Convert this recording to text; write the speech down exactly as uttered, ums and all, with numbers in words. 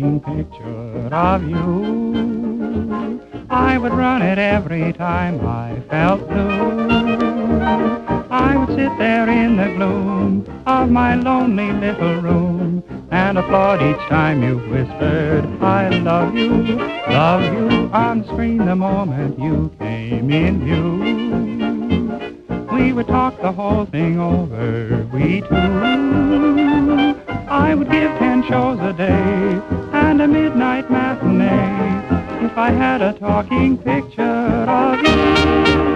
talking picture of you. I would run it every time I felt blue. I would sit there in the gloom of my lonely little room and applaud each time you whispered, I love you, love you, on screen the moment you came in view. We would talk the whole thing over, we two. I would give ten shows a day and a midnight matinee if I had a talking picture of you.